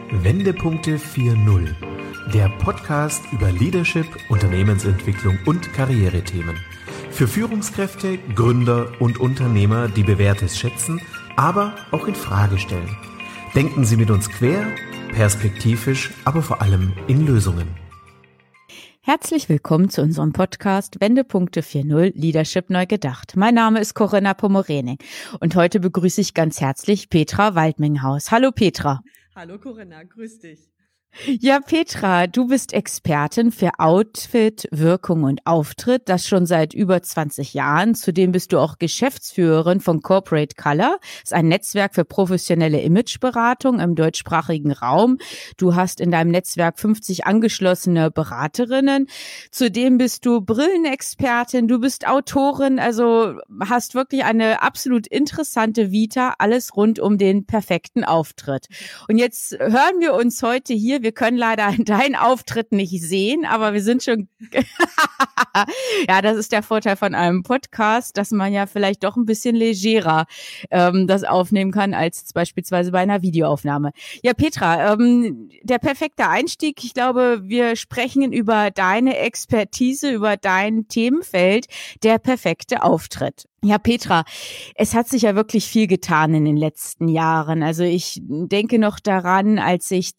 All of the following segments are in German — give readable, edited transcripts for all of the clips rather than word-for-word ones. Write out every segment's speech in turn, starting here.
Wendepunkte 4.0, der Podcast über Leadership, Unternehmensentwicklung und Karrierethemen. Für Führungskräfte, Gründer und Unternehmer, die Bewährtes schätzen, aber auch in Frage stellen. Denken Sie mit uns quer, perspektivisch, aber vor allem in Lösungen. Herzlich willkommen zu unserem Podcast Wendepunkte 4.0 Leadership neu gedacht. Mein Name ist Corinna Pomorening und heute begrüße ich ganz herzlich Petra Waldminghaus. Hallo Petra. Hallo Corinna, grüß dich. Ja, Petra, du bist Expertin für Outfit, Wirkung und Auftritt, das schon seit über 20 Jahren. Zudem bist du auch Geschäftsführerin von Corporate Color. Das ist ein Netzwerk für professionelle Imageberatung im deutschsprachigen Raum. Du hast in deinem Netzwerk 50 angeschlossene Beraterinnen. Zudem bist du Brillenexpertin, du bist Autorin, also hast wirklich eine absolut interessante Vita, alles rund um den perfekten Auftritt. Und jetzt hören wir uns heute hier. Wir können leider deinen Auftritt nicht sehen, aber wir sind schon, ja, das ist der Vorteil von einem Podcast, dass man ja vielleicht doch ein bisschen legerer das aufnehmen kann, als beispielsweise bei einer Videoaufnahme. Ja, Petra, der perfekte Einstieg. Ich glaube, wir sprechen über deine Expertise, über dein Themenfeld, der perfekte Auftritt. Ja, Petra, es hat sich ja wirklich viel getan in den letzten Jahren. Also ich denke noch daran, als ich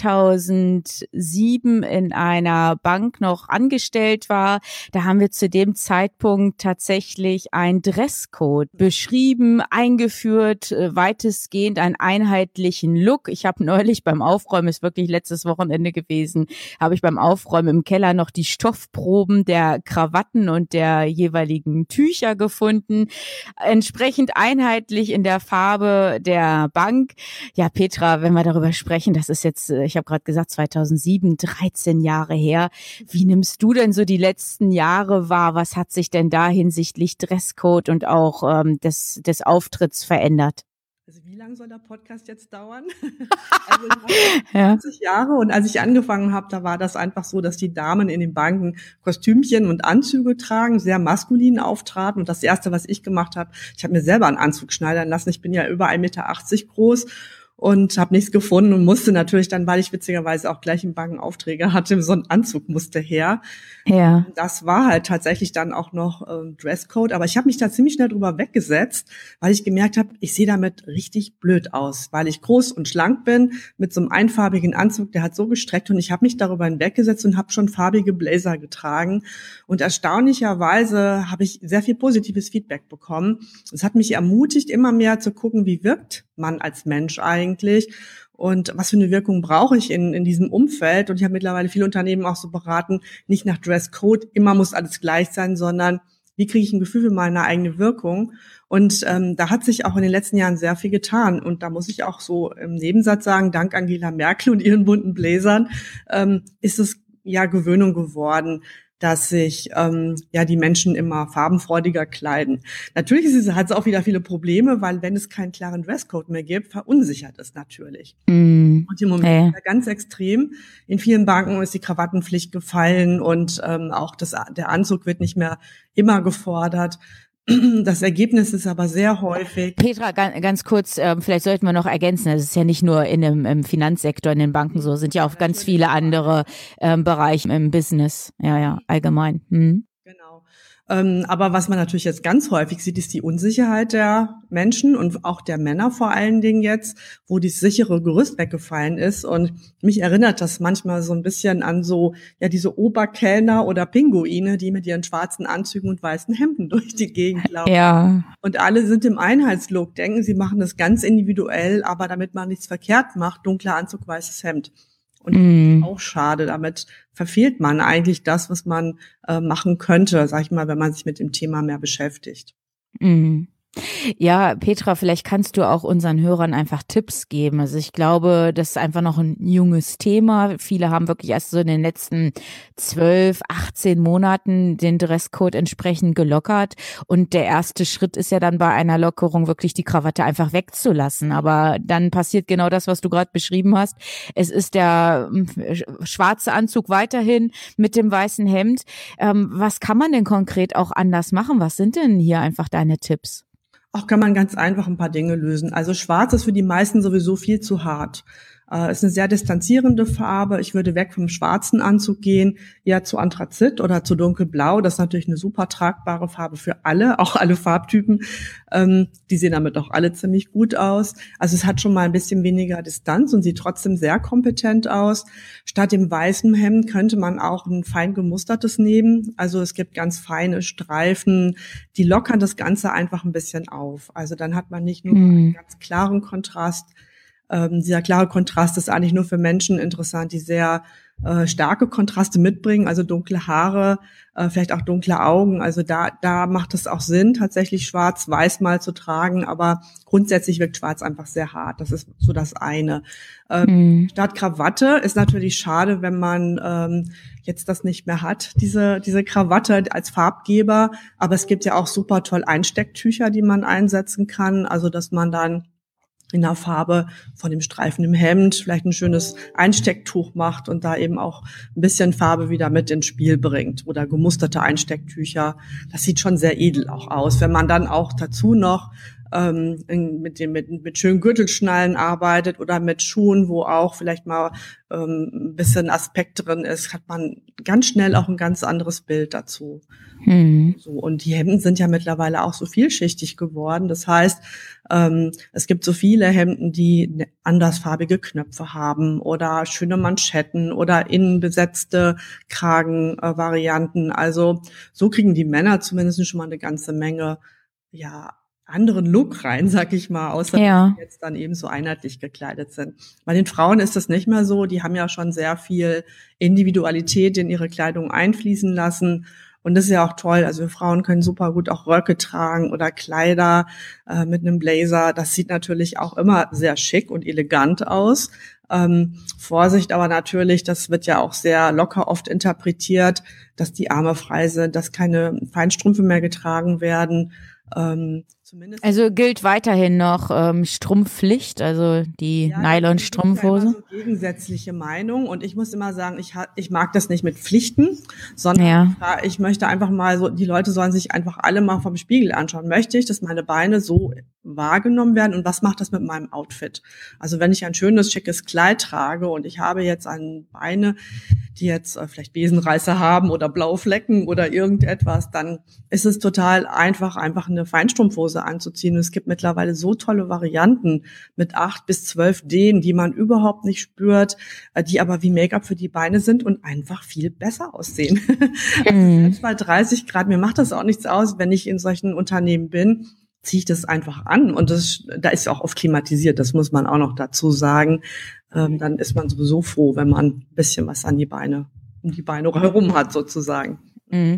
2007 in einer Bank noch angestellt war, da haben wir zu dem Zeitpunkt tatsächlich einen Dresscode beschrieben, eingeführt, weitestgehend einen einheitlichen Look. Ich habe neulich beim Aufräumen, ist wirklich letztes Wochenende gewesen, habe ich beim Aufräumen im Keller noch die Stoffproben der Krawatten und der jeweiligen Tücher gefunden. Entsprechend einheitlich in der Farbe der Bank. Ja, Petra, wenn wir darüber sprechen, das ist jetzt, ich habe gerade gesagt, 2007, 13 Jahre her. Wie nimmst du denn so die letzten Jahre wahr? Was hat sich denn da hinsichtlich Dresscode und auch des Auftritts verändert? Also wie lange soll der Podcast jetzt dauern? Also ich habe 20 Jahre und als ich angefangen habe, da war das einfach so, dass die Damen in den Banken Kostümchen und Anzüge tragen, sehr maskulin auftraten. Und das Erste, was ich gemacht habe, ich habe mir selber einen Anzug schneidern lassen. Ich bin ja über 1,80 Meter groß und habe nichts gefunden und musste natürlich dann, weil ich witzigerweise auch gleich im Bankenaufträge hatte, so ein Anzug musste her. Ja. Das war halt tatsächlich dann auch noch Dresscode, aber ich habe mich da ziemlich schnell drüber weggesetzt, weil ich gemerkt habe, ich sehe damit richtig blöd aus, weil ich groß und schlank bin mit so einem einfarbigen Anzug, der hat so gestreckt und ich habe mich darüber hinweggesetzt und habe schon farbige Blazer getragen und erstaunlicherweise habe ich sehr viel positives Feedback bekommen. Es hat mich ermutigt, immer mehr zu gucken, wie wirkt man als Mensch eigentlich und was für eine Wirkung brauche ich in diesem Umfeld. Und ich habe mittlerweile viele Unternehmen auch so beraten, nicht nach Dresscode, immer muss alles gleich sein, sondern wie kriege ich ein Gefühl für meine eigene Wirkung. Und da hat sich auch in den letzten Jahren sehr viel getan. Und da muss ich auch so im Nebensatz sagen, dank Angela Merkel und ihren bunten Bläsern ist es ja Gewöhnung geworden, dass sich die Menschen immer farbenfreudiger kleiden. Natürlich hat es auch wieder viele Probleme, weil wenn es keinen klaren Dresscode mehr gibt, verunsichert es natürlich. Und im Moment ganz extrem. In vielen Banken ist die Krawattenpflicht gefallen und auch der Anzug wird nicht mehr immer gefordert. Das Ergebnis ist aber sehr häufig. Petra, ganz kurz, vielleicht sollten wir noch ergänzen, das ist ja nicht nur im Finanzsektor, in den Banken so, sind ja auch ganz viele andere Bereiche im Business, ja, allgemein. Genau. Aber was man natürlich jetzt ganz häufig sieht, ist die Unsicherheit der Menschen und auch der Männer vor allen Dingen jetzt, wo das sichere Gerüst weggefallen ist. Und mich erinnert das manchmal so ein bisschen an so, ja, diese Oberkellner oder Pinguine, die mit ihren schwarzen Anzügen und weißen Hemden durch die Gegend laufen. Ja. Und alle sind im Einheitslook, denken, sie machen das ganz individuell, aber damit man nichts verkehrt macht, dunkler Anzug, weißes Hemd. Und das ist auch schade. Damit verfehlt man eigentlich das, was man machen könnte, sag ich mal, wenn man sich mit dem Thema mehr beschäftigt. Ja, Petra, vielleicht kannst du auch unseren Hörern einfach Tipps geben. Also ich glaube, das ist einfach noch ein junges Thema. Viele haben wirklich erst so in den letzten 12, 18 Monaten den Dresscode entsprechend gelockert. Und der erste Schritt ist ja dann bei einer Lockerung wirklich die Krawatte einfach wegzulassen. Aber dann passiert genau das, was du gerade beschrieben hast. Es ist der schwarze Anzug weiterhin mit dem weißen Hemd. Was kann man denn konkret auch anders machen? Was sind denn hier einfach deine Tipps? Auch kann man ganz einfach ein paar Dinge lösen. Also schwarz ist für die meisten sowieso viel zu hart. Ist eine sehr distanzierende Farbe. Ich würde weg vom schwarzen Anzug gehen, eher zu Anthrazit oder zu dunkelblau. Das ist natürlich eine super tragbare Farbe für alle, auch alle Farbtypen. Die sehen damit auch alle ziemlich gut aus. Also es hat schon mal ein bisschen weniger Distanz und sieht trotzdem sehr kompetent aus. Statt dem weißen Hemd könnte man auch ein fein gemustertes nehmen. Also es gibt ganz feine Streifen, die lockern das Ganze einfach ein bisschen auf. Also dann hat man nicht nur einen ganz klaren Kontrast. Dieser klare Kontrast ist eigentlich nur für Menschen interessant, die sehr starke Kontraste mitbringen, also dunkle Haare, vielleicht auch dunkle Augen. Also da macht es auch Sinn, tatsächlich schwarz-weiß mal zu tragen, aber grundsätzlich wirkt schwarz einfach sehr hart. Das ist so das eine. Statt Krawatte ist natürlich schade, wenn man jetzt das nicht mehr hat, diese Krawatte als Farbgeber. Aber es gibt ja auch super toll Einstecktücher, die man einsetzen kann. Also dass man dann in der Farbe von dem Streifen im Hemd vielleicht ein schönes Einstecktuch macht und da eben auch ein bisschen Farbe wieder mit ins Spiel bringt oder gemusterte Einstecktücher. Das sieht schon sehr edel auch aus. Wenn man dann auch dazu noch mit schönen Gürtelschnallen arbeitet oder mit Schuhen, wo auch vielleicht mal ein bisschen Aspekt drin ist, hat man ganz schnell auch ein ganz anderes Bild dazu. So, und die Hemden sind ja mittlerweile auch so vielschichtig geworden. Das heißt, es gibt so viele Hemden, die andersfarbige Knöpfe haben oder schöne Manschetten oder innen besetzte Kragenvarianten. Also so kriegen die Männer zumindest schon mal eine ganze Menge, anderen Look rein, sag ich mal, außer dass sie jetzt dann eben so einheitlich gekleidet sind. Bei den Frauen ist das nicht mehr so. Die haben ja schon sehr viel Individualität in ihre Kleidung einfließen lassen. Und das ist ja auch toll. Also wir Frauen können super gut auch Röcke tragen oder Kleider mit einem Blazer. Das sieht natürlich auch immer sehr schick und elegant aus. Vorsicht aber natürlich, das wird ja auch sehr locker oft interpretiert, dass die Arme frei sind, dass keine Feinstrümpfe mehr getragen werden. Zumindest also gilt weiterhin noch Strumpfpflicht, also die Nylon-Strumpfhose? Das ist ja immer so gegensätzliche Meinung und ich muss immer sagen, ich mag das nicht mit Pflichten, sondern ich möchte einfach mal so, die Leute sollen sich einfach alle mal vom Spiegel anschauen. Möchte ich, dass meine Beine so wahrgenommen werden und was macht das mit meinem Outfit? Also wenn ich ein schönes, schickes Kleid trage und ich habe jetzt Beine, die jetzt vielleicht Besenreißer haben oder blaue Flecken oder irgendetwas, dann ist es total einfach eine Feinstrumpfhose anzuziehen. Und es gibt mittlerweile so tolle Varianten mit 8 bis 12 Dehnen, die man überhaupt nicht spürt, die aber wie Make-up für die Beine sind und einfach viel besser aussehen. Also selbst bei 30 Grad, mir macht das auch nichts aus, wenn ich in solchen Unternehmen bin, ziehe ich das einfach an. Und da ist ja auch oft klimatisiert, das muss man auch noch dazu sagen. Dann ist man sowieso froh, wenn man ein bisschen was um die Beine herum hat, sozusagen. Wenn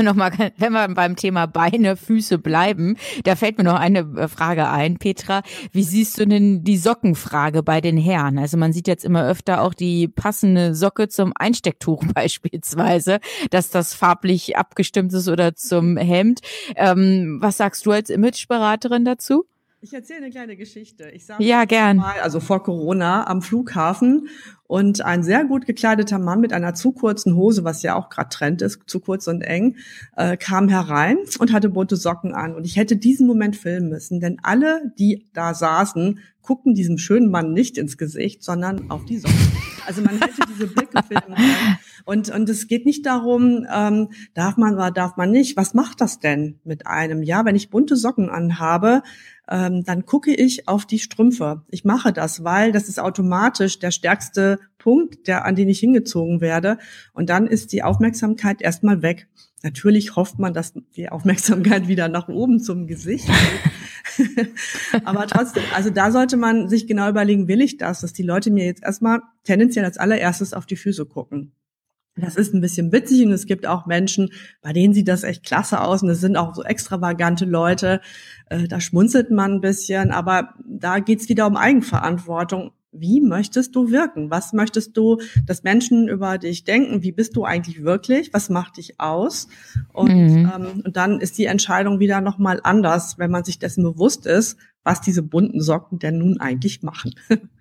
wir beim Thema Beine, Füße bleiben, da fällt mir noch eine Frage ein, Petra. Wie siehst du denn die Sockenfrage bei den Herren? Also man sieht jetzt immer öfter auch die passende Socke zum Einstecktuch beispielsweise, dass das farblich abgestimmt ist oder zum Hemd. Was sagst du als Imageberaterin dazu? Ich erzähle eine kleine Geschichte. Ich saß gern. Also vor Corona am Flughafen und ein sehr gut gekleideter Mann mit einer zu kurzen Hose, was ja auch gerade Trend ist, zu kurz und eng, kam herein und hatte bunte Socken an. Und ich hätte diesen Moment filmen müssen, denn alle, die da saßen, guckten diesem schönen Mann nicht ins Gesicht, sondern auf die Socken. Also man hätte diese Blicke filmen können. Und es geht nicht darum, darf man oder darf man nicht. Was macht das denn mit einem? Ja, wenn ich bunte Socken anhabe, dann gucke ich auf die Strümpfe. Ich mache das, weil das ist automatisch der stärkste Punkt, an den ich hingezogen werde. Und dann ist die Aufmerksamkeit erstmal weg. Natürlich hofft man, dass die Aufmerksamkeit wieder nach oben zum Gesicht geht. Aber trotzdem, also da sollte man sich genau überlegen, will ich das, dass die Leute mir jetzt erstmal tendenziell als allererstes auf die Füße gucken. Das ist ein bisschen witzig und es gibt auch Menschen, bei denen sieht das echt klasse aus und es sind auch so extravagante Leute, da schmunzelt man ein bisschen, aber da geht's wieder um Eigenverantwortung. Wie möchtest du wirken? Was möchtest du, dass Menschen über dich denken? Wie bist du eigentlich wirklich? Was macht dich aus? Und dann ist die Entscheidung wieder nochmal anders, wenn man sich dessen bewusst ist, was diese bunten Socken denn nun eigentlich machen.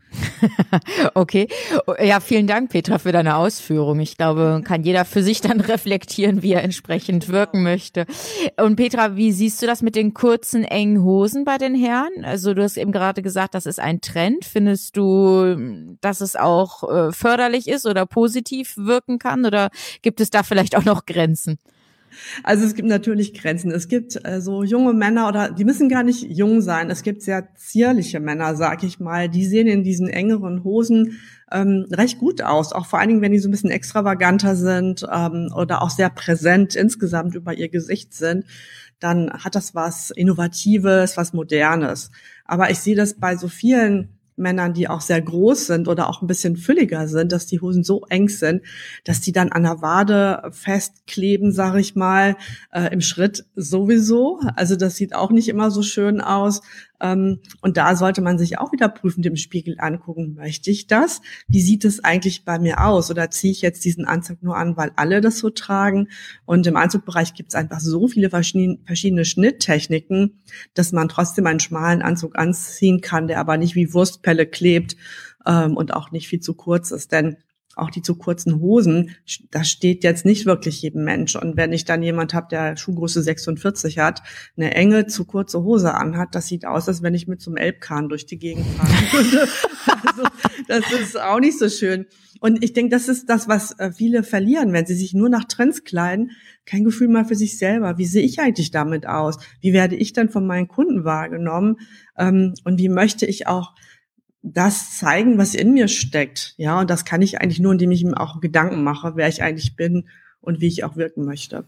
Okay. Ja, vielen Dank, Petra, für deine Ausführung. Ich glaube, kann jeder für sich dann reflektieren, wie er entsprechend wirken möchte. Und Petra, wie siehst du das mit den kurzen, engen Hosen bei den Herren? Also du hast eben gerade gesagt, das ist ein Trend. Findest du, dass es auch förderlich ist oder positiv wirken kann? Oder gibt es da vielleicht auch noch Grenzen? Also es gibt natürlich Grenzen. Es gibt so junge Männer, oder die müssen gar nicht jung sein. Es gibt sehr zierliche Männer, sag ich mal. Die sehen in diesen engeren Hosen recht gut aus. Auch vor allen Dingen, wenn die so ein bisschen extravaganter sind oder auch sehr präsent insgesamt über ihr Gesicht sind, dann hat das was Innovatives, was Modernes. Aber ich sehe das bei so vielen Männern, die auch sehr groß sind oder auch ein bisschen fülliger sind, dass die Hosen so eng sind, dass die dann an der Wade festkleben, sage ich mal, im Schritt sowieso. Also das sieht auch nicht immer so schön aus. Und da sollte man sich auch wieder prüfend im Spiegel angucken, möchte ich das? Wie sieht es eigentlich bei mir aus? Oder ziehe ich jetzt diesen Anzug nur an, weil alle das so tragen? Und im Anzugbereich gibt es einfach so viele verschiedene Schnitttechniken, dass man trotzdem einen schmalen Anzug anziehen kann, der aber nicht wie Wurstpelle klebt und auch nicht viel zu kurz ist. Denn auch die zu kurzen Hosen, das steht jetzt nicht wirklich jedem Mensch. Und wenn ich dann jemand habe, der Schuhgröße 46 hat, eine enge, zu kurze Hose anhat, das sieht aus, als wenn ich mit so einem Elbkahn durch die Gegend fahren würde. Also, das ist auch nicht so schön. Und ich denke, das ist das, was viele verlieren, wenn sie sich nur nach Trends kleiden. Kein Gefühl mal für sich selber. Wie sehe ich eigentlich damit aus? Wie werde ich dann von meinen Kunden wahrgenommen? Und wie möchte ich auch das zeigen, was in mir steckt. Ja, und das kann ich eigentlich nur, indem ich mir auch Gedanken mache, wer ich eigentlich bin und wie ich auch wirken möchte.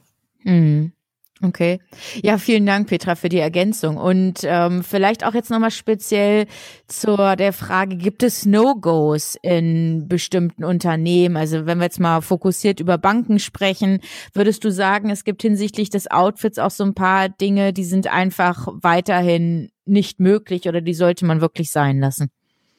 Okay. Ja, vielen Dank, Petra, für die Ergänzung. Und vielleicht auch jetzt nochmal speziell zu der Frage, gibt es No-Gos in bestimmten Unternehmen? Also wenn wir jetzt mal fokussiert über Banken sprechen, würdest du sagen, es gibt hinsichtlich des Outfits auch so ein paar Dinge, die sind einfach weiterhin nicht möglich oder die sollte man wirklich sein lassen?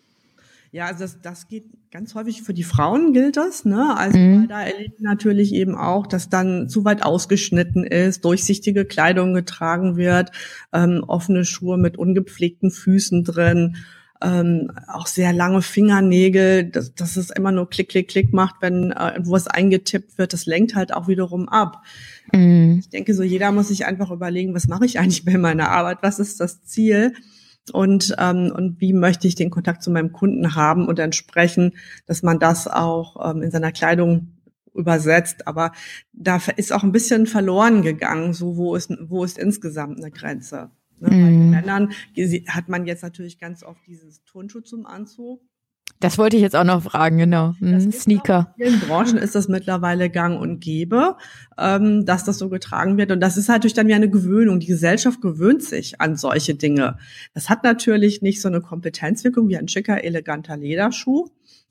Ja, also das geht ganz häufig für die Frauen, gilt das, ne? Also weil da erleben wir natürlich eben auch, dass dann zu weit ausgeschnitten ist, durchsichtige Kleidung getragen wird, offene Schuhe mit ungepflegten Füßen drin, auch sehr lange Fingernägel, dass es immer nur Klick, Klick, Klick macht, wenn wo es eingetippt wird, das lenkt halt auch wiederum ab. Ich denke so, jeder muss sich einfach überlegen, was mache ich eigentlich bei meiner Arbeit, was ist das Ziel? Und wie möchte ich den Kontakt zu meinem Kunden haben und entsprechend, dass man das auch in seiner Kleidung übersetzt. Aber da ist auch ein bisschen verloren gegangen, so wo ist insgesamt eine Grenze. Ne? Bei den Männern hat man jetzt natürlich ganz oft dieses Turnschuh zum Anzug. Das wollte ich jetzt auch noch fragen, genau. Sneaker. In vielen Branchen ist das mittlerweile gang und gäbe, dass das so getragen wird. Und das ist natürlich dann wie eine Gewöhnung. Die Gesellschaft gewöhnt sich an solche Dinge. Das hat natürlich nicht so eine Kompetenzwirkung wie ein schicker, eleganter Lederschuh.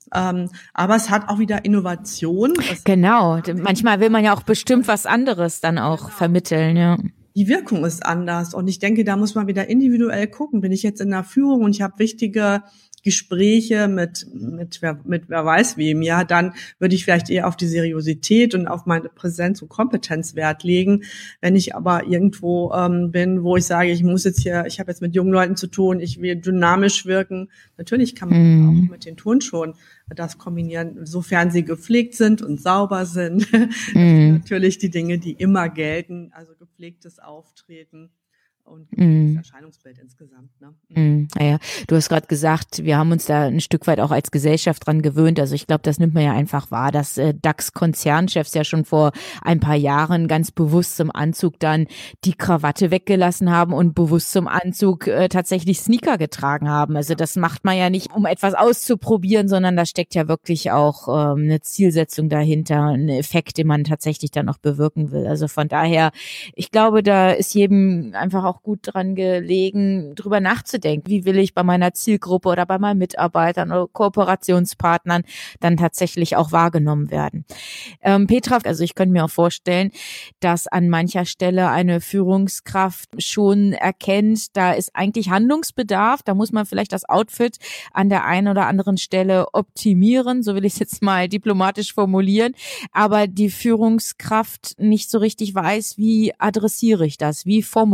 Aber es hat auch wieder Innovation. Genau. Manchmal will man ja auch bestimmt was anderes dann auch vermitteln, ja. Die Wirkung ist anders. Und ich denke, da muss man wieder individuell gucken. Bin ich jetzt in der Führung und ich habe wichtige Gespräche mit wer weiß wem, ja, dann würde ich vielleicht eher auf die Seriosität und auf meine Präsenz und Kompetenz Wert legen. Wenn ich aber irgendwo bin, wo ich sage, ich habe jetzt mit jungen Leuten zu tun, ich will dynamisch wirken, natürlich kann man auch mit den Turnschuhen das kombinieren, sofern sie gepflegt sind und sauber sind. Das sind natürlich die Dinge, die immer gelten, also gepflegtes Auftreten. Und das Erscheinungsbild insgesamt. Ne? Naja, du hast gerade gesagt, wir haben uns da ein Stück weit auch als Gesellschaft dran gewöhnt. Also ich glaube, das nimmt man ja einfach wahr, dass DAX-Konzernchefs ja schon vor ein paar Jahren ganz bewusst zum Anzug dann die Krawatte weggelassen haben und bewusst zum Anzug tatsächlich Sneaker getragen haben. Also das macht man ja nicht, um etwas auszuprobieren, sondern da steckt ja wirklich auch eine Zielsetzung dahinter, ein Effekt, den man tatsächlich dann auch bewirken will. Also von daher, ich glaube, da ist jedem einfach auch gut dran gelegen, drüber nachzudenken. Wie will ich bei meiner Zielgruppe oder bei meinen Mitarbeitern oder Kooperationspartnern dann tatsächlich auch wahrgenommen werden? Petra, also ich könnte mir auch vorstellen, dass an mancher Stelle eine Führungskraft schon erkennt, da ist eigentlich Handlungsbedarf, da muss man vielleicht das Outfit an der einen oder anderen Stelle optimieren, so will ich es jetzt mal diplomatisch formulieren, aber die Führungskraft nicht so richtig weiß, wie adressiere ich das, wie formuliere ich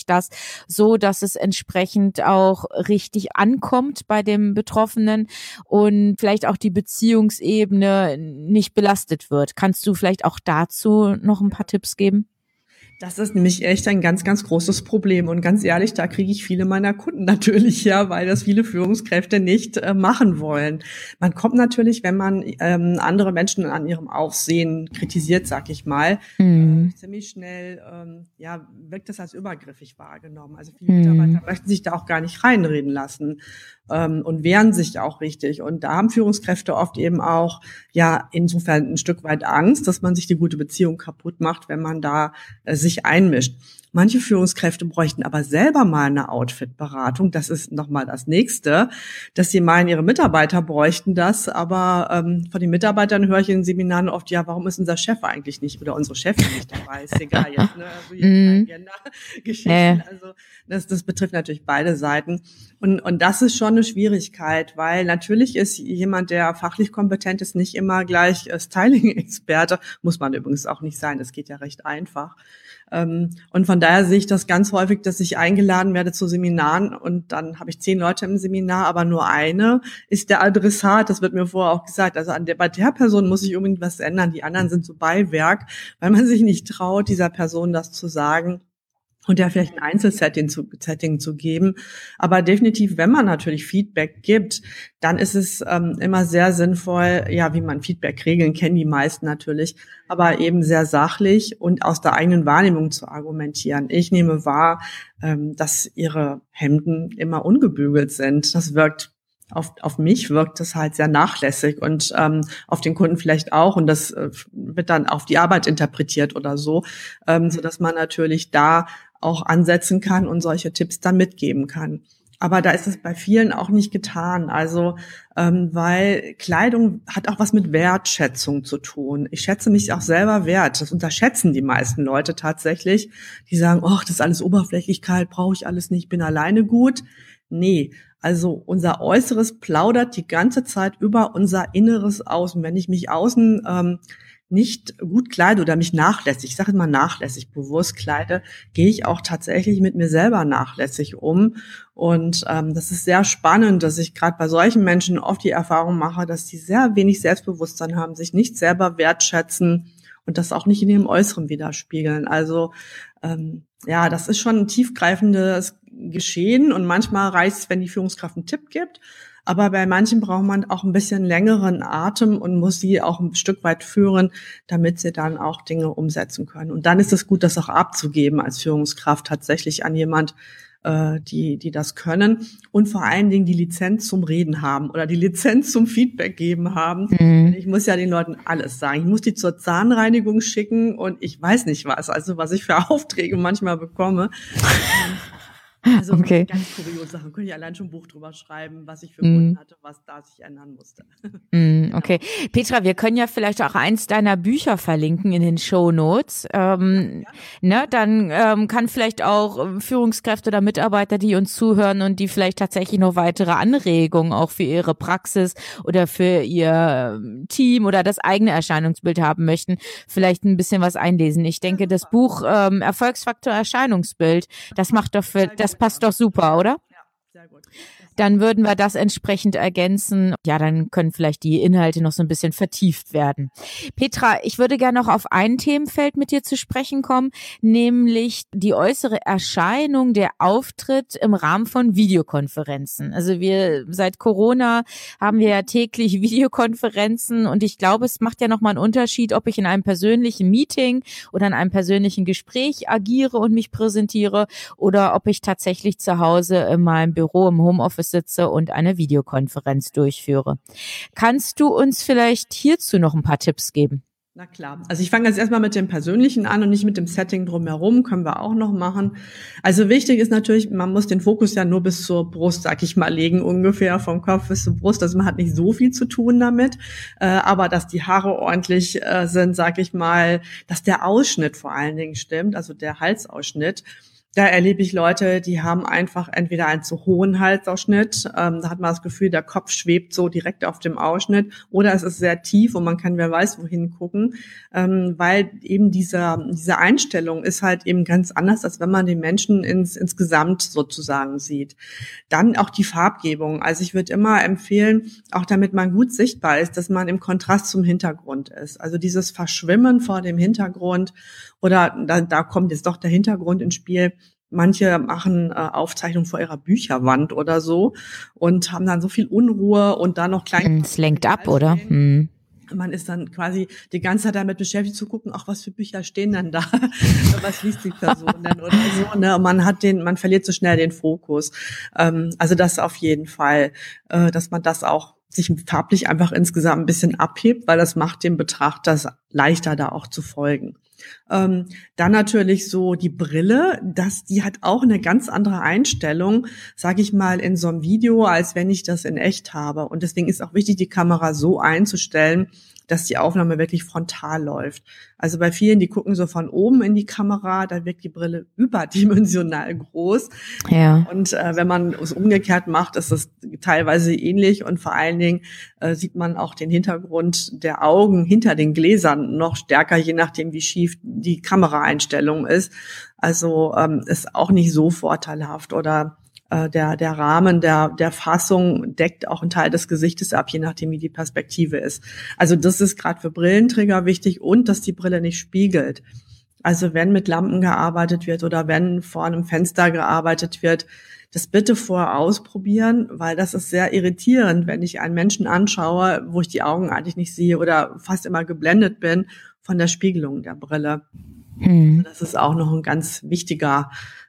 ich das so, dass es entsprechend auch richtig ankommt bei dem Betroffenen und vielleicht auch die Beziehungsebene nicht belastet wird. Kannst du vielleicht auch dazu noch ein paar Tipps geben? Das ist nämlich echt ein ganz, ganz großes Problem. Und ganz ehrlich, da kriege ich viele meiner Kunden natürlich her, weil das viele Führungskräfte nicht machen wollen. Man kommt natürlich, wenn man andere Menschen an ihrem Aufsehen kritisiert, sag ich mal, ziemlich schnell wirkt das als übergriffig wahrgenommen. Also viele Mitarbeiter möchten sich da auch gar nicht reinreden lassen und wehren sich auch richtig. Und da haben Führungskräfte oft eben auch insofern ein Stück weit Angst, dass man sich die gute Beziehung kaputt macht, wenn man da sich einmischt. Manche Führungskräfte bräuchten aber selber mal eine Outfit-Beratung. Das ist nochmal das Nächste, dass sie meinen, ihre Mitarbeiter bräuchten das. Aber von den Mitarbeitern höre ich in den Seminaren oft, warum ist unser Chef eigentlich nicht oder unsere Chefin nicht dabei? Ist egal jetzt, ne? Also Agenda-Geschichten. Also das betrifft natürlich beide Seiten. Und das ist schon eine Schwierigkeit, weil natürlich ist jemand, der fachlich kompetent ist, nicht immer gleich Styling-Experte. Muss man übrigens auch nicht sein. Das geht ja recht einfach. Und von daher sehe ich das ganz häufig, dass ich eingeladen werde zu Seminaren und dann habe ich 10 Leute im Seminar, aber nur eine ist der Adressat. Das wird mir vorher auch gesagt. Also bei der Person muss ich unbedingt was ändern. Die anderen sind so Beiwerk, weil man sich nicht traut, dieser Person das zu sagen. Und ja vielleicht ein Einzelsetting zu geben. Aber definitiv, wenn man natürlich Feedback gibt, dann ist es immer sehr sinnvoll, wie man Feedback-Regeln kennen die meisten natürlich, aber eben sehr sachlich und aus der eigenen Wahrnehmung zu argumentieren. Ich nehme wahr, dass ihre Hemden immer ungebügelt sind. Das wirkt auf mich wirkt das halt sehr nachlässig und auf den Kunden vielleicht auch und das wird dann auf die Arbeit interpretiert oder so, so dass man natürlich da auch ansetzen kann und solche Tipps dann mitgeben kann. Aber da ist es bei vielen auch nicht getan. Also weil Kleidung hat auch was mit Wertschätzung zu tun. Ich schätze mich auch selber wert. Das unterschätzen die meisten Leute tatsächlich. Die sagen, das ist alles Oberflächlichkeit, brauche ich alles nicht, bin alleine gut. Nee, also unser Äußeres plaudert die ganze Zeit über unser Inneres aus. Und wenn ich mich außen nicht gut kleide oder mich nachlässig, ich sage immer nachlässig, bewusst kleide, gehe ich auch tatsächlich mit mir selber nachlässig um. Und das ist sehr spannend, dass ich gerade bei solchen Menschen oft die Erfahrung mache, dass die sehr wenig Selbstbewusstsein haben, sich nicht selber wertschätzen und das auch nicht in ihrem Äußeren widerspiegeln. Also das ist schon ein tiefgreifendes Geschehen und manchmal reicht es, wenn die Führungskraft einen Tipp gibt. Aber bei manchen braucht man auch ein bisschen längeren Atem und muss sie auch ein Stück weit führen, damit sie dann auch Dinge umsetzen können. Und dann ist es gut, das auch abzugeben als Führungskraft tatsächlich an jemand, die das können und vor allen Dingen die Lizenz zum Reden haben oder die Lizenz zum Feedback geben haben. Ich muss ja den Leuten alles sagen. Ich muss die zur Zahnreinigung schicken und ich weiß nicht was, also was ich für Aufträge manchmal bekomme. Also ganz kuriose Sachen. Könnte ich allein schon ein Buch drüber schreiben, was ich für Kunden hatte, was da sich ändern musste. Okay. Petra, wir können ja vielleicht auch eins deiner Bücher verlinken in den Shownotes. Dann kann vielleicht auch Führungskräfte oder Mitarbeiter, die uns zuhören und die vielleicht tatsächlich noch weitere Anregungen auch für ihre Praxis oder für ihr Team oder das eigene Erscheinungsbild haben möchten, vielleicht ein bisschen was einlesen. Ich denke, das Buch Erfolgsfaktor Erscheinungsbild, das passt doch super, oder? Ja, sehr gut. Dann würden wir das entsprechend ergänzen. Ja, dann können vielleicht die Inhalte noch so ein bisschen vertieft werden. Petra, ich würde gerne noch auf ein Themenfeld mit dir zu sprechen kommen, nämlich die äußere Erscheinung, der Auftritt im Rahmen von Videokonferenzen. Also seit Corona haben wir ja täglich Videokonferenzen und ich glaube, es macht ja nochmal einen Unterschied, ob ich in einem persönlichen Meeting oder in einem persönlichen Gespräch agiere und mich präsentiere oder ob ich tatsächlich zu Hause in meinem Büro im Homeoffice sitze und eine Videokonferenz durchführe. Kannst du uns vielleicht hierzu noch ein paar Tipps geben? Na klar. Also ich fange jetzt erstmal mit dem Persönlichen an und nicht mit dem Setting drumherum, können wir auch noch machen. Also wichtig ist natürlich, man muss den Fokus ja nur bis zur Brust, sag ich mal, legen, ungefähr vom Kopf bis zur Brust. Also man hat nicht so viel zu tun damit, aber dass die Haare ordentlich sind, sag ich mal, dass der Ausschnitt vor allen Dingen stimmt, also der Halsausschnitt. Da erlebe ich Leute, die haben einfach entweder einen zu hohen Halsausschnitt, da hat man das Gefühl, der Kopf schwebt so direkt auf dem Ausschnitt, oder es ist sehr tief und man kann wer weiß wohin gucken, weil eben diese Einstellung ist halt eben ganz anders, als wenn man den Menschen insgesamt sozusagen sieht. Dann auch die Farbgebung. Also ich würde immer empfehlen, auch damit man gut sichtbar ist, dass man im Kontrast zum Hintergrund ist. Also dieses Verschwimmen vor dem Hintergrund, oder da kommt jetzt doch der Hintergrund ins Spiel. Manche machen Aufzeichnungen vor ihrer Bücherwand oder so und haben dann so viel Unruhe und dann noch klein. Es lenkt ab, oder? Man ist dann quasi die ganze Zeit damit beschäftigt zu gucken, ach, was für Bücher stehen denn da? Was liest die Person denn oder so, ne? Und man verliert so schnell den Fokus. Also das auf jeden Fall, dass man das auch sich farblich einfach insgesamt ein bisschen abhebt, weil das macht dem Betrachter leichter, da auch zu folgen. Dann natürlich so die Brille, die hat auch eine ganz andere Einstellung, sage ich mal, in so einem Video, als wenn ich das in echt habe. Und deswegen ist auch wichtig, die Kamera so einzustellen, dass die Aufnahme wirklich frontal läuft. Also bei vielen, die gucken so von oben in die Kamera, da wirkt die Brille überdimensional groß. Ja. Und wenn man es umgekehrt macht, ist es teilweise ähnlich und vor allen Dingen sieht man auch den Hintergrund der Augen hinter den Gläsern noch stärker, je nachdem, wie schief die Kameraeinstellung ist. Also ist auch nicht so vorteilhaft, oder der Rahmen der Fassung deckt auch einen Teil des Gesichtes ab, je nachdem, wie die Perspektive ist. Also das ist gerade für Brillenträger wichtig, und dass die Brille nicht spiegelt. Also wenn mit Lampen gearbeitet wird oder wenn vor einem Fenster gearbeitet wird, das bitte vorher ausprobieren, weil das ist sehr irritierend, wenn ich einen Menschen anschaue, wo ich die Augen eigentlich nicht sehe oder fast immer geblendet bin von der Spiegelung der Brille. Also das ist auch noch ein ganz wichtiger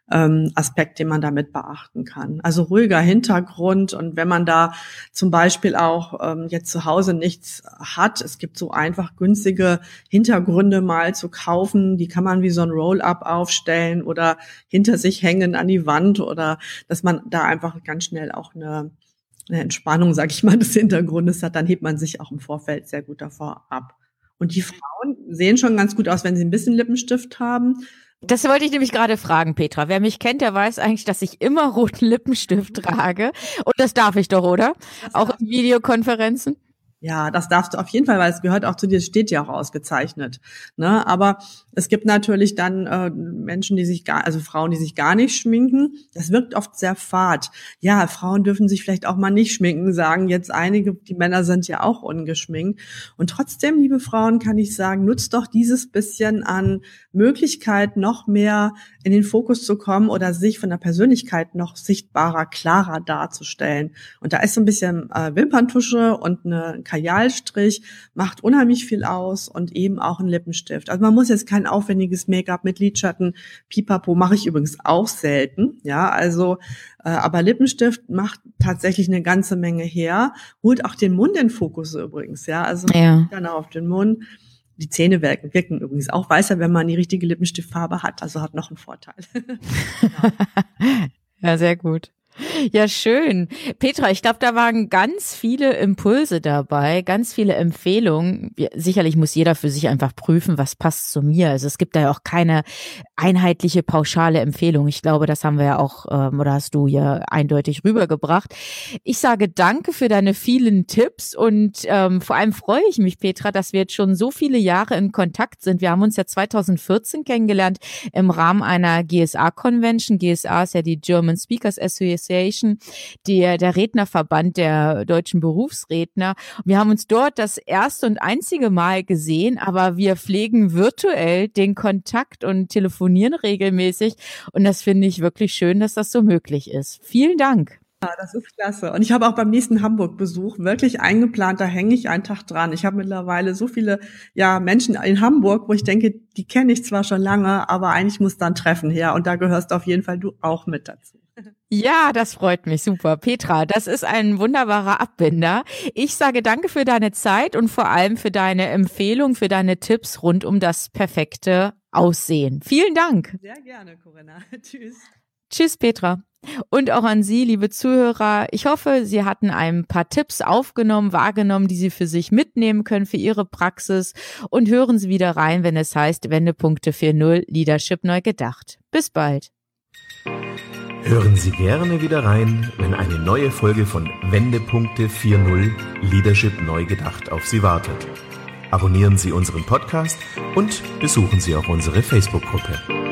Aspekt, den man damit beachten kann. Also ruhiger Hintergrund, und wenn man da zum Beispiel auch jetzt zu Hause nichts hat, es gibt so einfach günstige Hintergründe mal zu kaufen, die kann man wie so ein Roll-up aufstellen oder hinter sich hängen an die Wand, oder dass man da einfach ganz schnell auch eine Entspannung, sag ich mal, des Hintergrundes hat, dann hebt man sich auch im Vorfeld sehr gut davor ab. Und die Frauen sehen schon ganz gut aus, wenn sie ein bisschen Lippenstift haben. Das wollte ich nämlich gerade fragen, Petra. Wer mich kennt, der weiß eigentlich, dass ich immer roten Lippenstift trage. Und das darf ich doch, oder? Auch in Videokonferenzen? Ja, das darfst du auf jeden Fall, weil es gehört auch zu dir, steht ja auch ausgezeichnet. Ne? Aber es gibt natürlich dann Menschen, Frauen, die sich gar nicht schminken. Das wirkt oft sehr fad. Ja, Frauen dürfen sich vielleicht auch mal nicht schminken, sagen jetzt einige, die Männer sind ja auch ungeschminkt. Und trotzdem, liebe Frauen, kann ich sagen, nutzt doch dieses bisschen an Möglichkeit, noch mehr in den Fokus zu kommen oder sich von der Persönlichkeit noch sichtbarer, klarer darzustellen. Und da ist so ein bisschen Wimperntusche und eine Kajalstrich, macht unheimlich viel aus, und eben auch ein Lippenstift. Also man muss jetzt kein aufwendiges Make-up mit Lidschatten, Pipapo, mache ich übrigens auch selten, ja, also aber Lippenstift macht tatsächlich eine ganze Menge her, holt auch den Mund in Fokus übrigens, ja, also dann auf den Mund. Die Zähne wirken übrigens auch weißer, wenn man die richtige Lippenstiftfarbe hat, also hat noch einen Vorteil. Ja, sehr gut. Ja, schön. Petra, ich glaube, da waren ganz viele Impulse dabei, ganz viele Empfehlungen. Sicherlich muss jeder für sich einfach prüfen, was passt zu mir. Also es gibt da ja auch keine einheitliche, pauschale Empfehlung. Ich glaube, das haben wir ja auch, oder hast du ja eindeutig rübergebracht. Ich sage danke für deine vielen Tipps, und vor allem freue ich mich, Petra, dass wir jetzt schon so viele Jahre in Kontakt sind. Wir haben uns ja 2014 kennengelernt im Rahmen einer GSA-Convention. GSA ist ja die German Speakers Association, der Rednerverband der deutschen Berufsredner. Wir haben uns dort das erste und einzige Mal gesehen, aber wir pflegen virtuell den Kontakt und telefonieren regelmäßig, und das finde ich wirklich schön, dass das so möglich ist. Vielen Dank. Ja, das ist klasse. Und ich habe auch beim nächsten Hamburg-Besuch wirklich eingeplant, da hänge ich einen Tag dran. Ich habe mittlerweile so viele Menschen in Hamburg, wo ich denke, die kenne ich zwar schon lange, aber eigentlich muss dann Treffen her. Und da gehörst auf jeden Fall du auch mit dazu. Ja, das freut mich. Super. Petra, das ist ein wunderbarer Abbinder. Ich sage danke für deine Zeit und vor allem für deine Empfehlung, für deine Tipps rund um das perfekte Aussehen. Vielen Dank. Sehr gerne, Corinna. Tschüss. Tschüss, Petra. Und auch an Sie, liebe Zuhörer. Ich hoffe, Sie hatten ein paar Tipps wahrgenommen, die Sie für sich mitnehmen können für Ihre Praxis, und hören Sie wieder rein, wenn es heißt Wendepunkte 4.0 Leadership neu gedacht. Bis bald. Hören Sie gerne wieder rein, wenn eine neue Folge von Wendepunkte 4.0 Leadership neu gedacht auf Sie wartet. Abonnieren Sie unseren Podcast und besuchen Sie auch unsere Facebook-Gruppe.